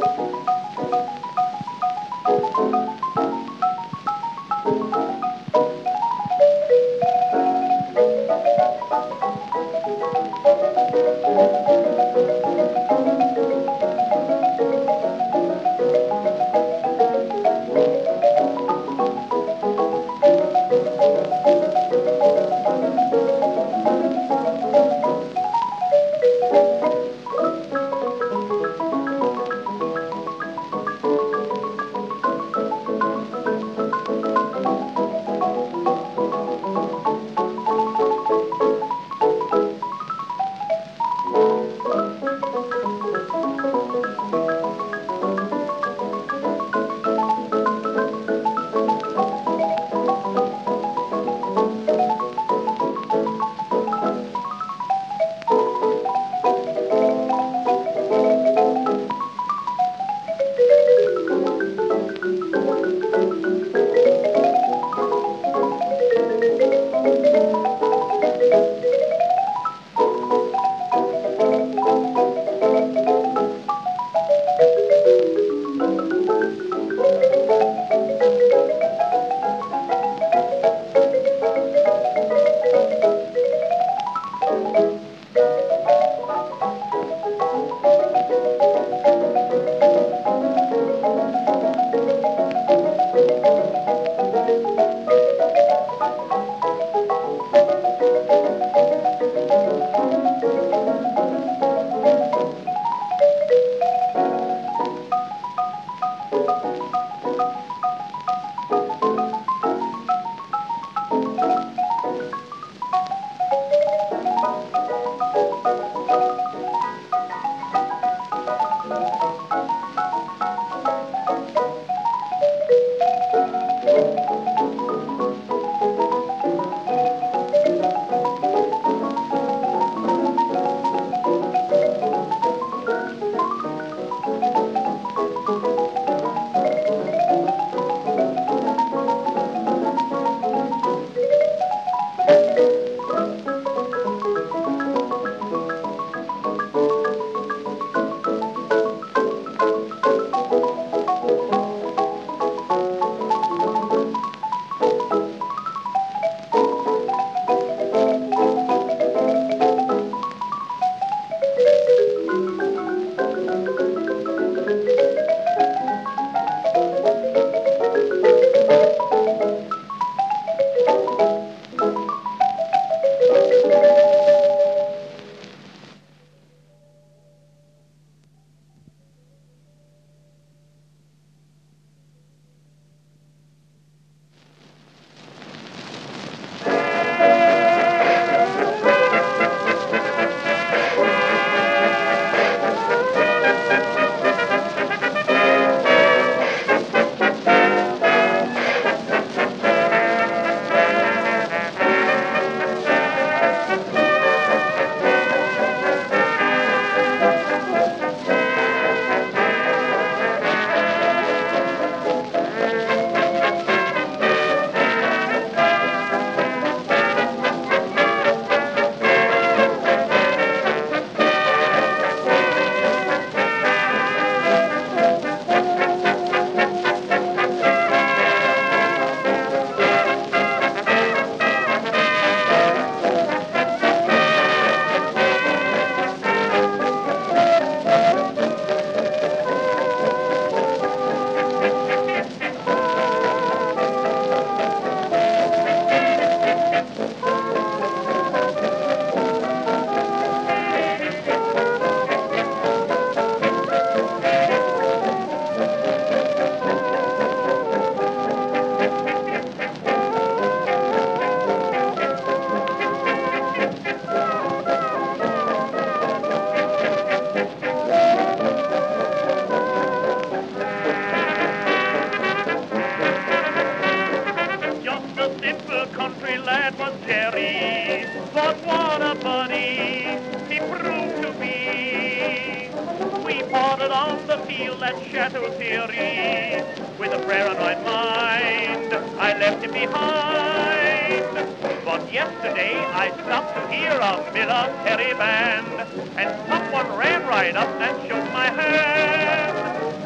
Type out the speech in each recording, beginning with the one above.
military band, and someone ran right up and shook my hand.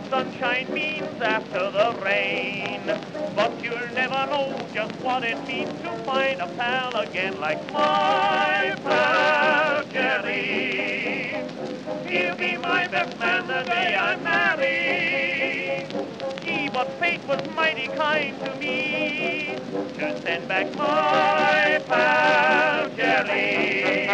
sunshine means after the rain. But you'll never know just what it means to find a pal again like my pal Jerry. He'll be my best man the day I'm married. Gee, but fate was mighty kind to me to send back my pal Jerry.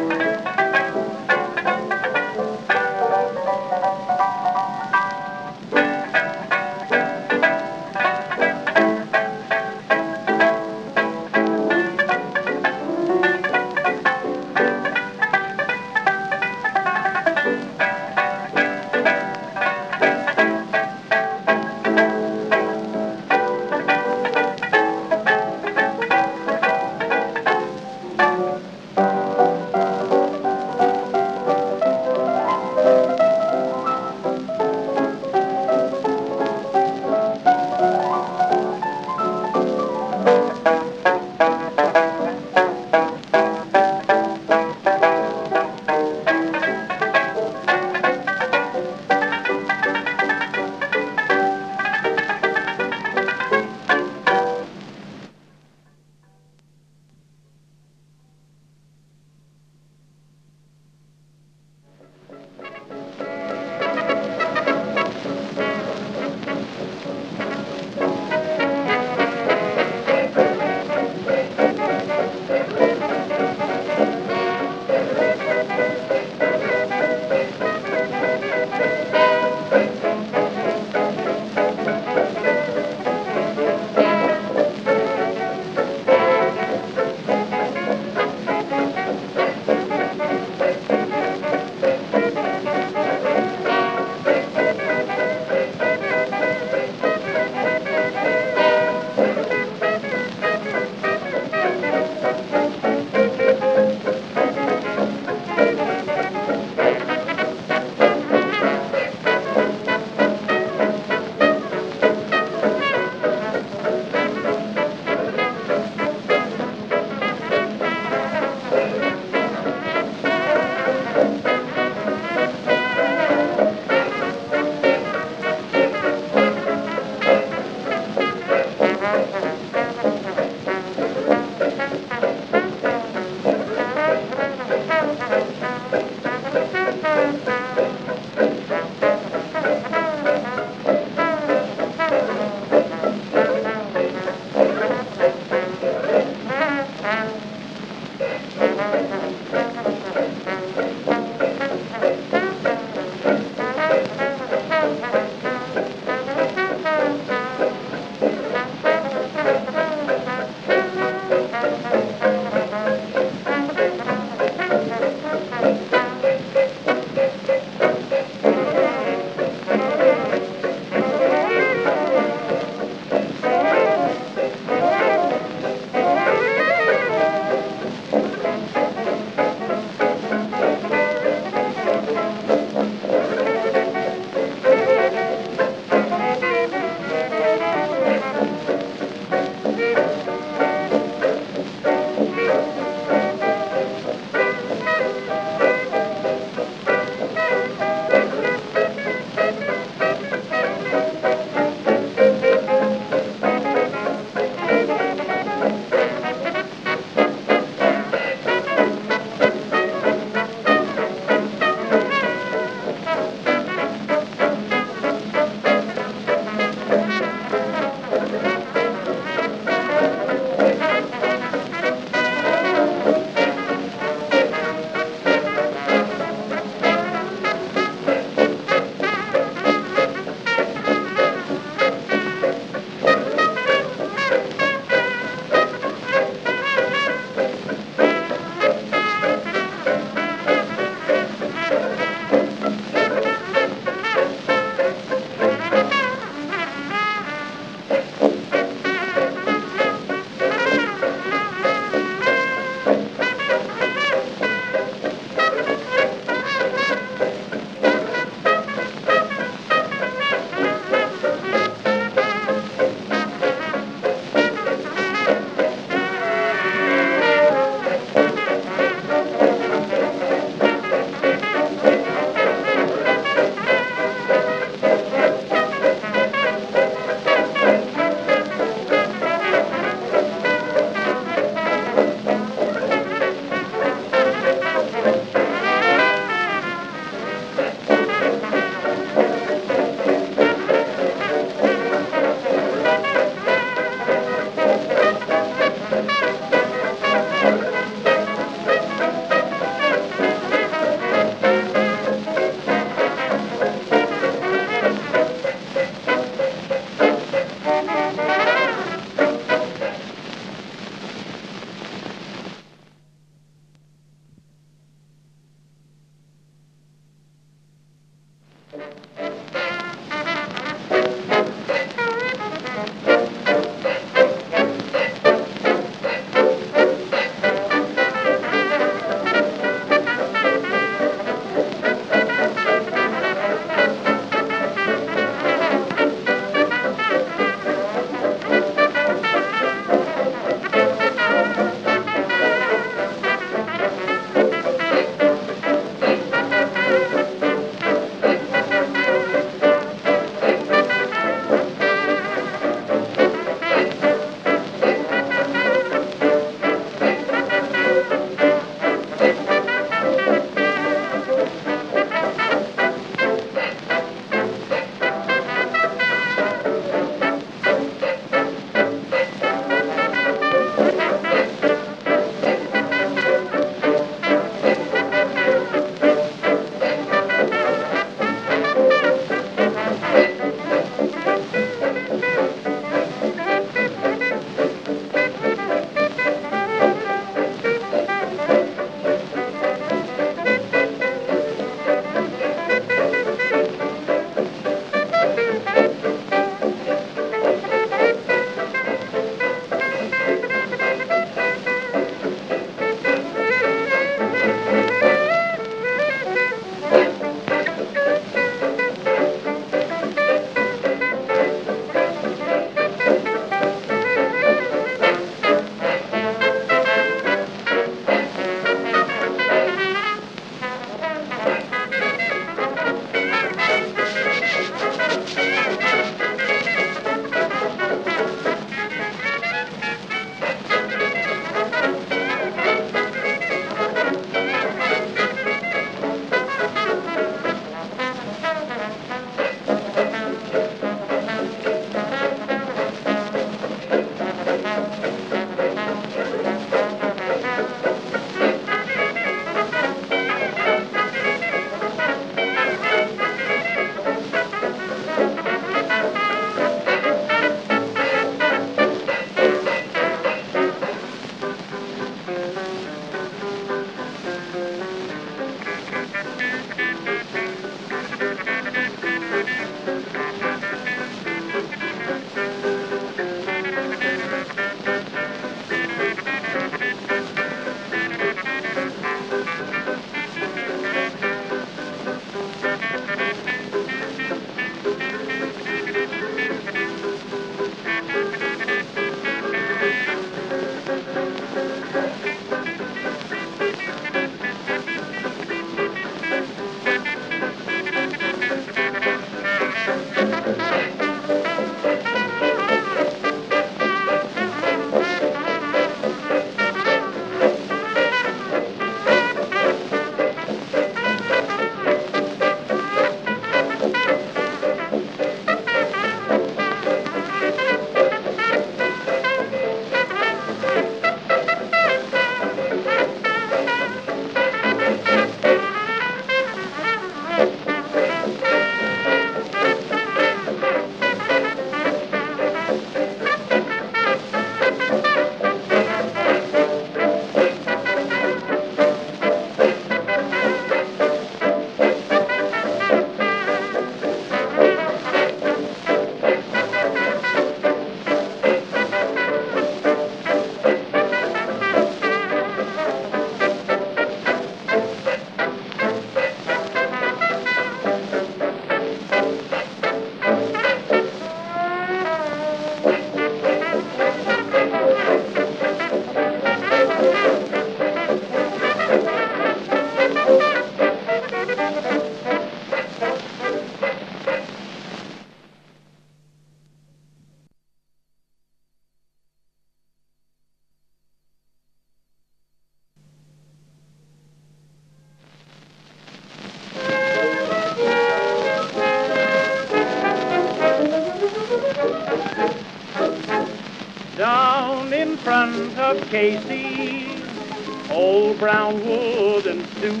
down in front of Casey's old brown wooden stoop.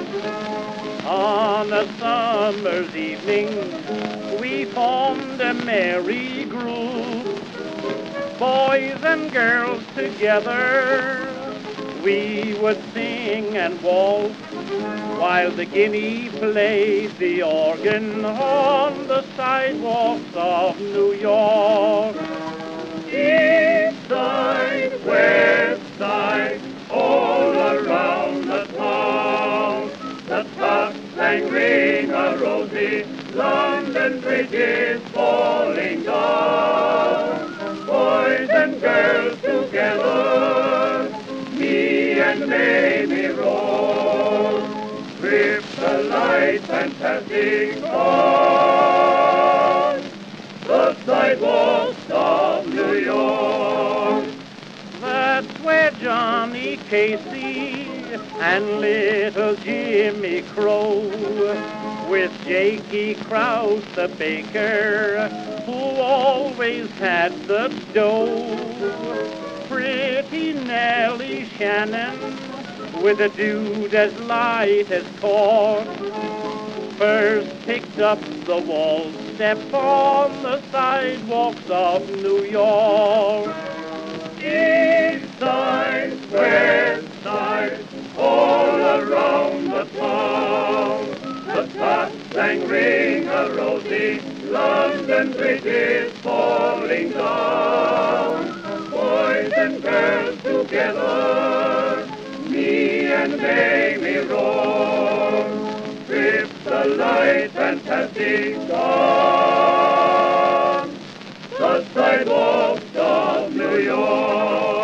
On a summer's evening, we formed a merry group. Boys and girls together, we would sing and waltz, while the guinea played the organ on the sidewalks of New York. East side, west side, all around the town, the clock sang ring a rosy, London Bridge is falling down. Boys and girls together, me and Mamie Rose, trip the light fantastic on the sidewalks of New York. That's where Johnny Casey and little Jimmy Crow, with Jakey Krause the baker, who always had the dough, pretty Nellie Shannon, with a dude as light as cork, first picked up the wall step on the sidewalks of New York. East side, west side, all around the town, the clock sang ring a rosy, London Bridge is falling down. Boys and girls together, me and Mamie Rose, trip the light fantastic on the sidewalks of New York.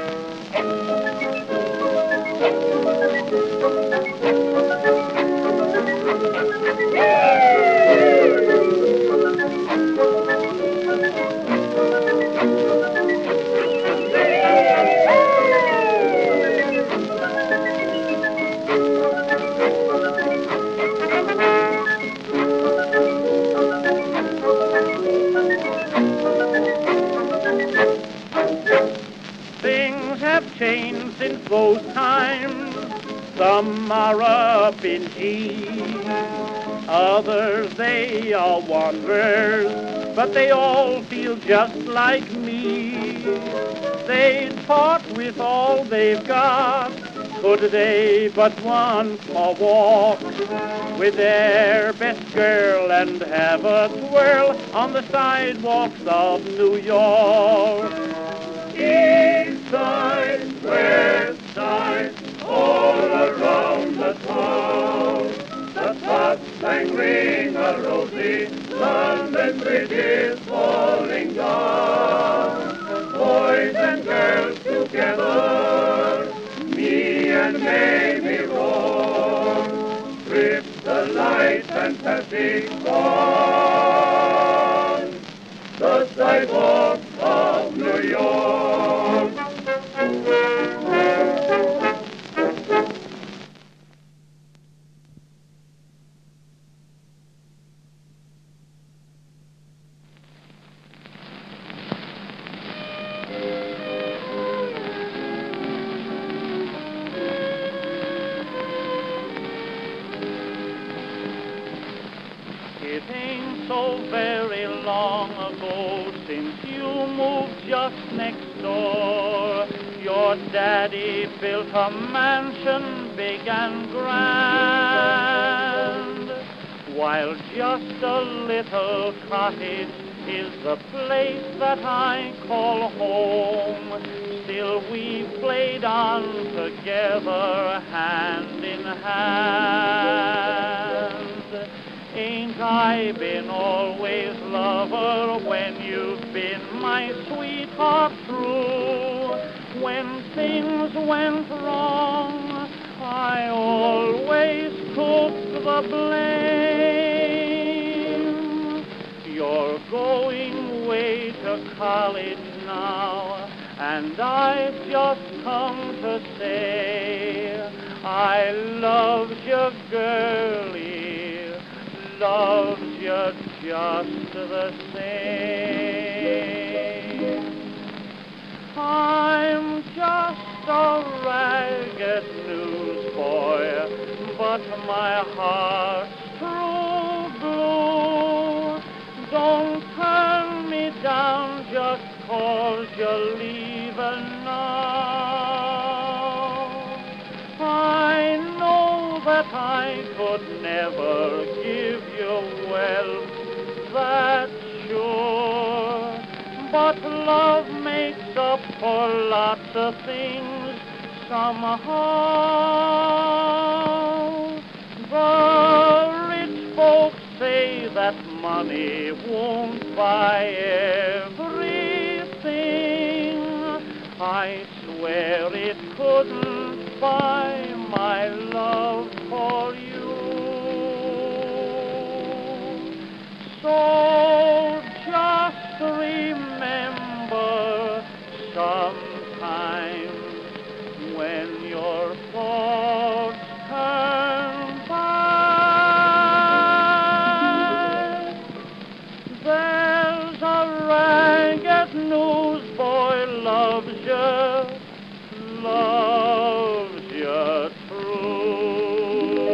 Things have changed since those times. Some are up in G, others they are wanderers, but they all feel just like me. They'd part with all they've got, could they but once more walk with their best girl and have a twirl on the sidewalks of New York. East side, west side, all around the town, the clock sang ring a rosy, London Bridge is falling down. Boys and girls together, me and Mamie Rose, trip the light fantastic on the sidewalks of New York. It ain't so very long ago since you moved just next door. Your daddy built a mansion big and grand, while just a little cottage is the place that I call home. Still we've played on together hand in hand. Ain't I been always lover when you've been my sweetheart true? When things went wrong, I always took the blame. You're going away to college now, and I've just come to say I love you, girlie, loves you just the same. a ragged newsboy, but my heart's true blue. Don't turn me down just 'cause you're leaving now. I know that I could never give you wealth, that's sure, but love makes up for lots of things somehow. The rich folks say that money won't buy everything. I swear it couldn't buy my love for you. So just remember, sometimes when your thoughts turn back, there's a ragged newsboy loves you true.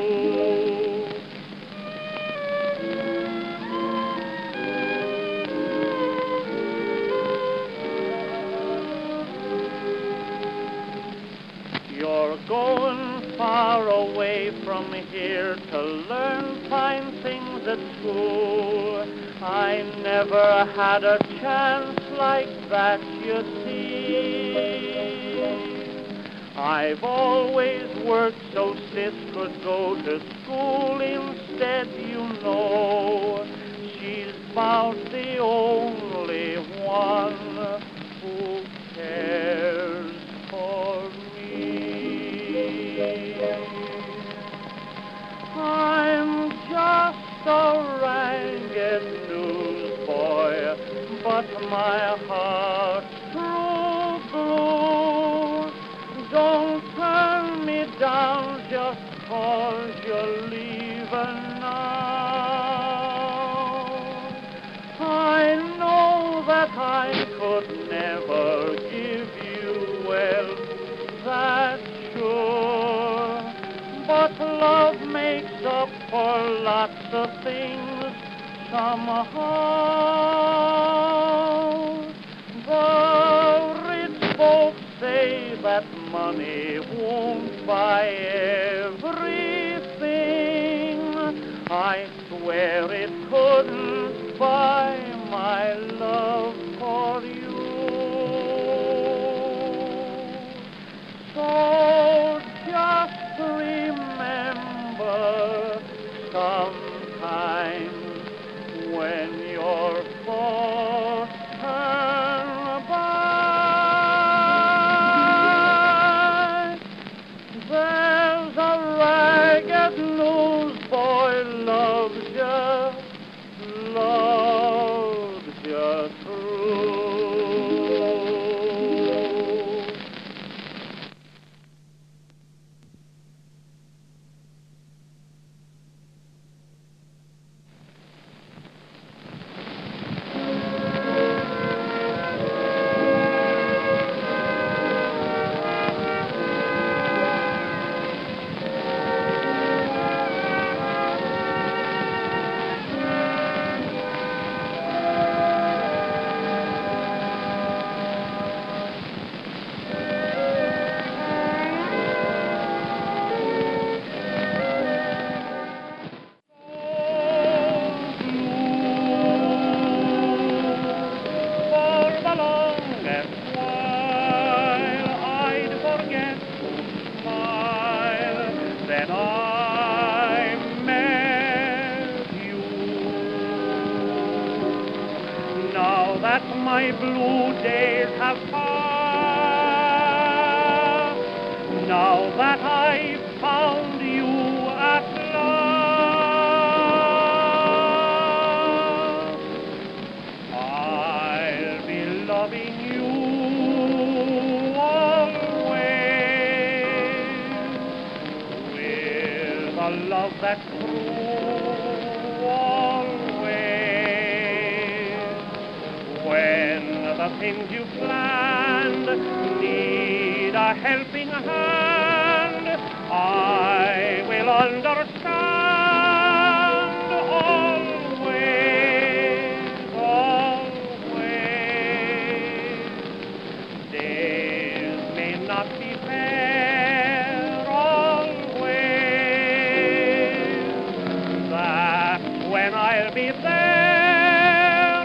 You're going far away from here to learn fine things at school. I never had a chance like that, you see. I've always worked so Sis could go to school instead, you know. She's about the only one who cares for me. I'm just a ragged newsboy, but my heart's true blue. Don't turn me down just 'cause you're leaving now. I know that I could never give you wealth, that's sure, but love makes up for lots of things somehow. The rich folks say that money won't buy everything. I swear it couldn't buy my love for you. So just remember, sometimes when your thoughts turn back, there's a ragged newsboy loves you true. Then I met you. Now that my blue days have passed, now that I've found you at last, I'll be loving you a love that's true always. When the things you planned need need a helping hand, I will understand always, always. Days may not be fair always, that's when I'll be there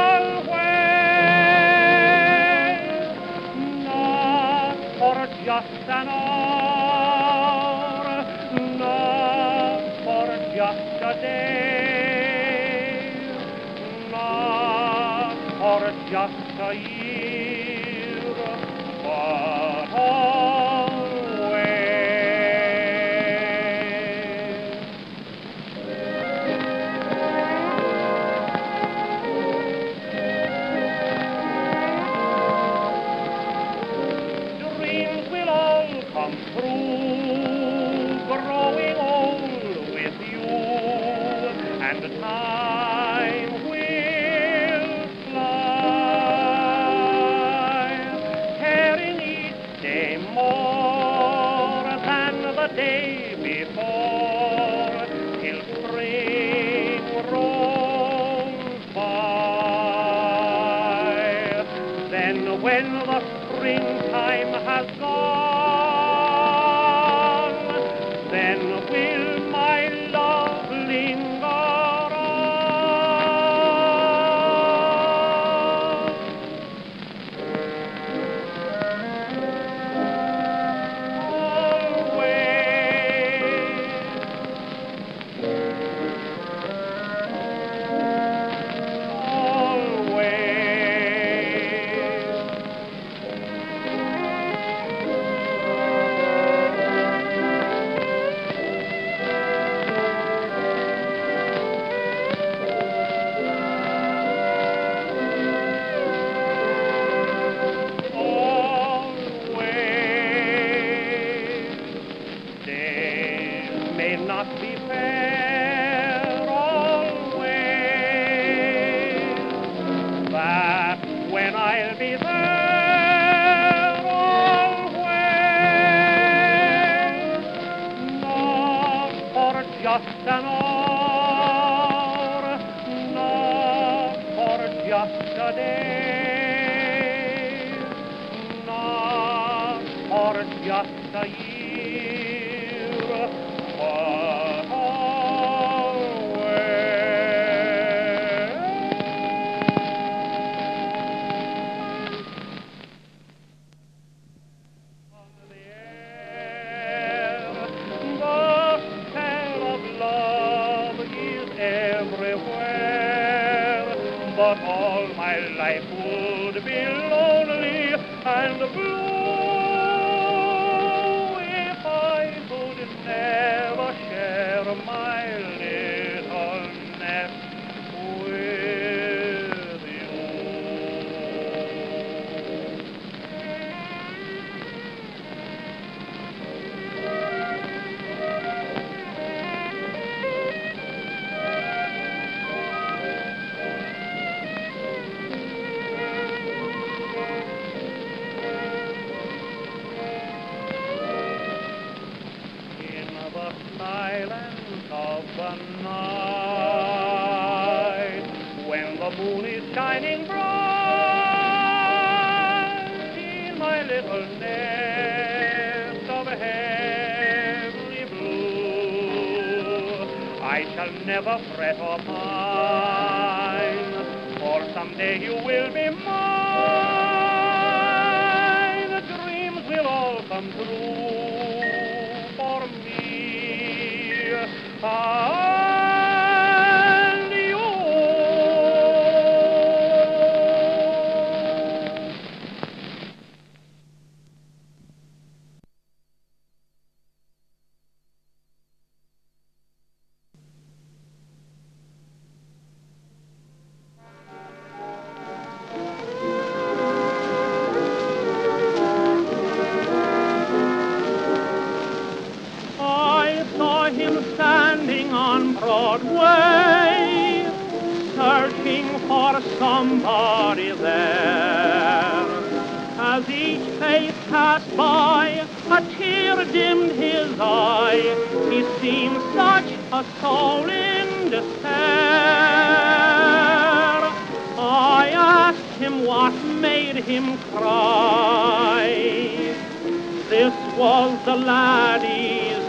always, not for just an hour, not for just a day, not for just a year, but always. Dreams will all come true, growing old with you, and time will fly, caring each day more than the day before, till spring rolls by. Then when the springtime has gone, then will my love linger on. Days may not be fair always, that's when I'll be there always, not for just an hour, not for just a day, not for just a year, but always. On the air, the smell of love is everywhere, but all my life would be lonely and blue if I could never share my little nest with you. In the silence of the night, when the moon is shining bright, in my little nest of heavenly blue, I shall never fret or pine, for someday you will be mine. Dreams will all come true for me and you. I saw him standing on Broadway, searching for somebody there. As he each face passed by, a tear dimmed his eye. He seemed such a soul in despair. I asked him what made him cry. This was the laddie's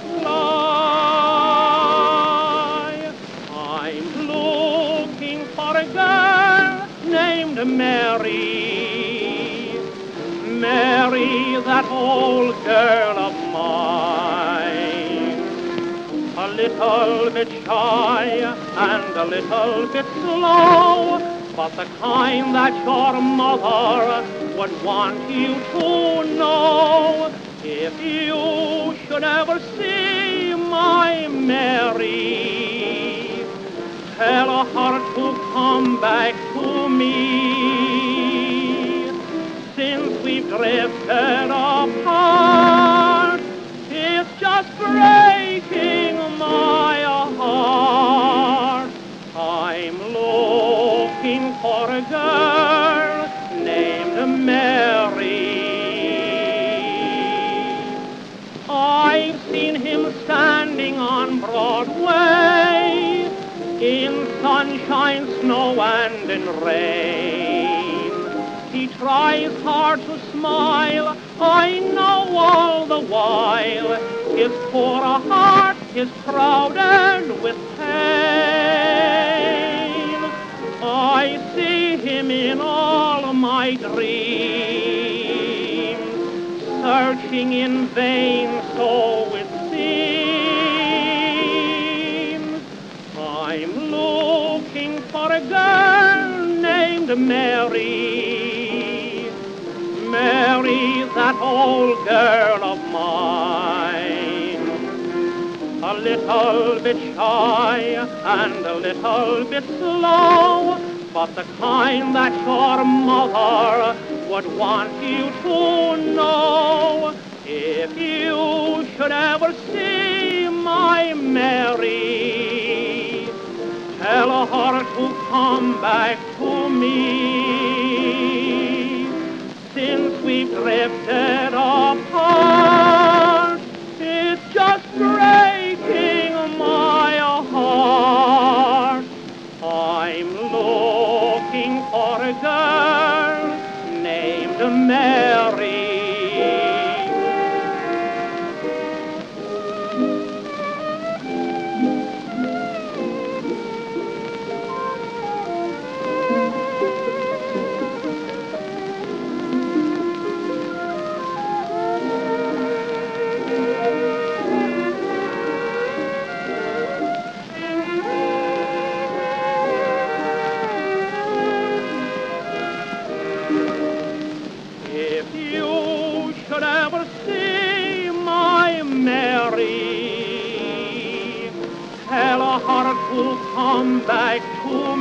reply. I'm looking for a girl named Mary, Mary, that old girl of mine. A little bit shy and a little bit slow, but the kind that your mother would want you to know. If you should ever see my Mary, tell her to come back to me. Since we've drifted apart, it's just breaking my heart. I'm looking for a girl named Mary. I've seen him standing on Broadway in sunshine, snow, and in rain. He tries hard to smile, I know all the while. His poor heart is crowded with pain. I see him in all my dreams, searching in vain, so it seems. I'm looking for a girl named Mary, Mary, that old girl of mine. A little bit shy and a little bit slow, but the kind that your mother would want you to know. If you should ever see my Mary, tell her to come back to me. Since we've drifted apart, it's just breaking my heart. I'm looking for a girl named Mary. If you should ever see my Mary, tell her to come back to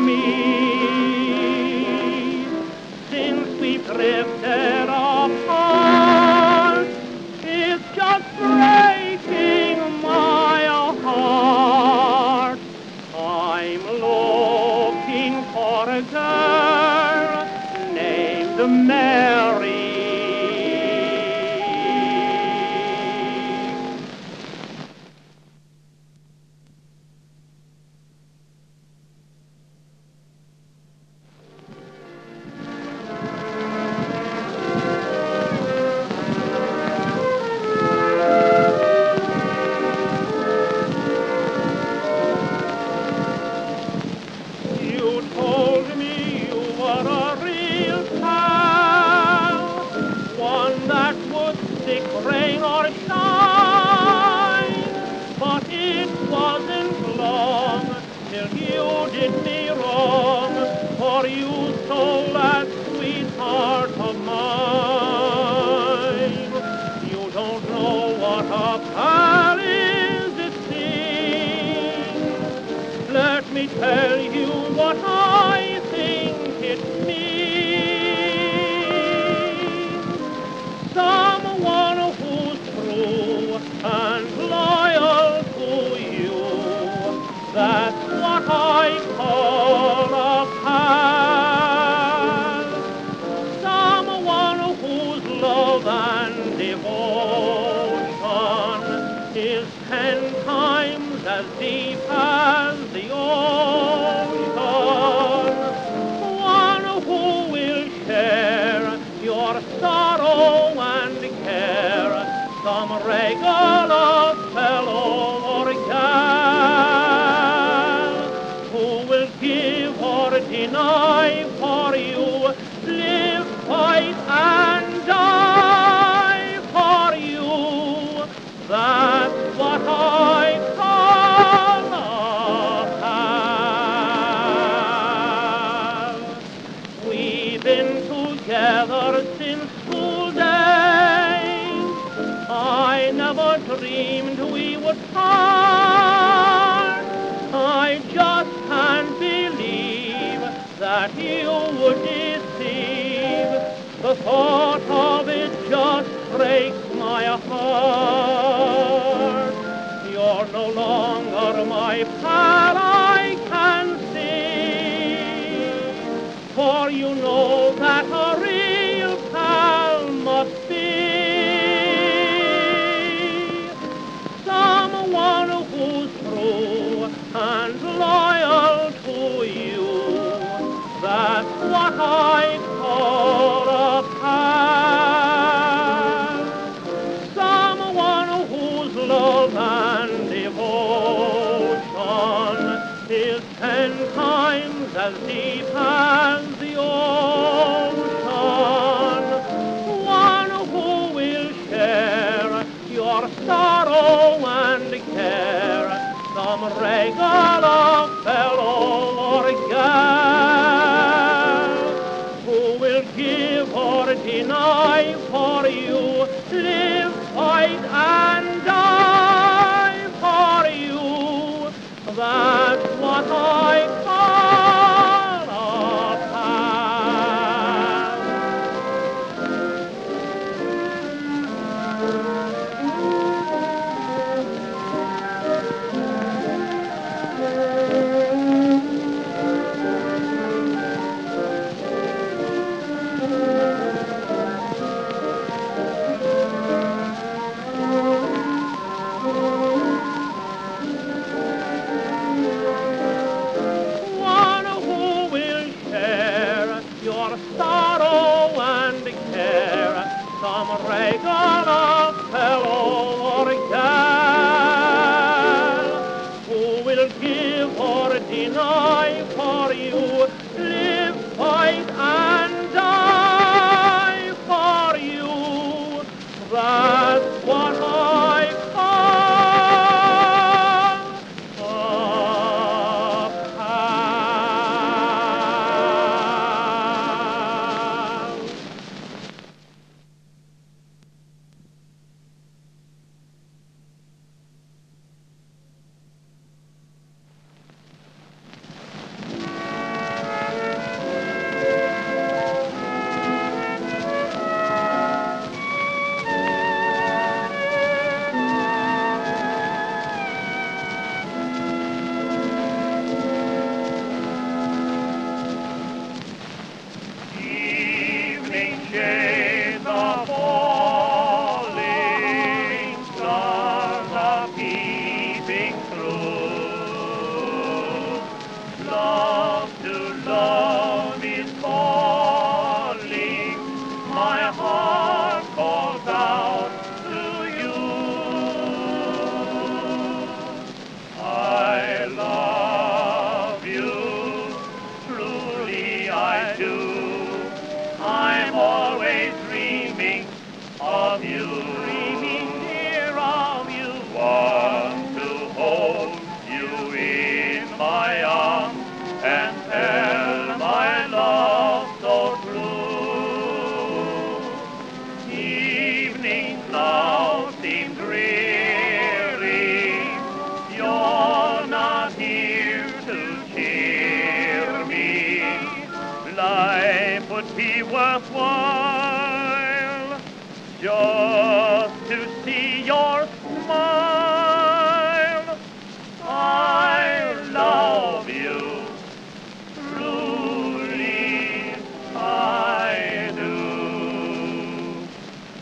me. Since we've drifted apart, it's just breaking my heart. I'm looking for a girl named Mary. You told me you were a real pal, one that would stick rain or shine. But it wasn't long till you did me wrong, for you stole that sweetheart of mine. You don't know what a pal is, it seems. Let me tell you what I think it means. Someone who's true love and devotion is 10 times as deep as the ocean. One who will share your sorrow and care, some regular fellow or gal, who will give or deny for you, live, fight, and die for you. That's what I call a pal. We've been together since school days. I never dreamed we would part. I just can't believe that you would deceive. The thought of it just breaks my heart. You're no longer my pal, I can see, for you know that a real pal must be someone who's true and loyal to you. That's what I call a pal. Someone whose love and devotion is 10 times as deep as the ocean. One who will share your sorrow and care, some regular fellow or gal, who will give or deny for you, live, fight, and die for you. That's what I call a pal. One who will share your sorrow and care, some regular fellow or gal, who will give or deny for you, live, fight, and die for you. That's what I call a pal. Evening shades are falling, stars are peeping through. Love to love is calling, my heart calls out to you. I love you, truly I do. I'm always dreaming of you, dreaming near of you. Want to hold you in my arms and tell my love so true. Evenings now seem dreary, you're not here to cheer me. Life would be worthwhile just to see your smile. I love you, truly I do.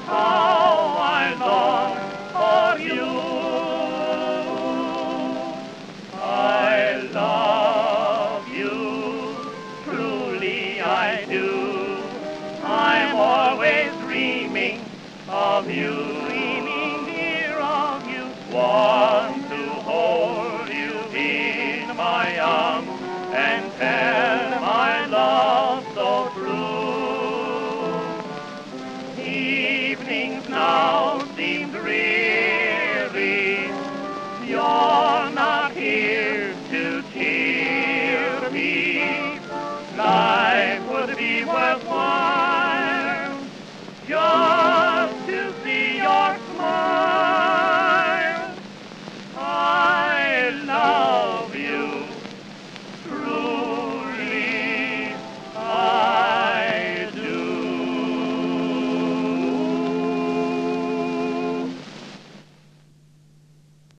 how I long for you. I love you, truly I do. I'm always dreaming of you, dreaming dear of you. Why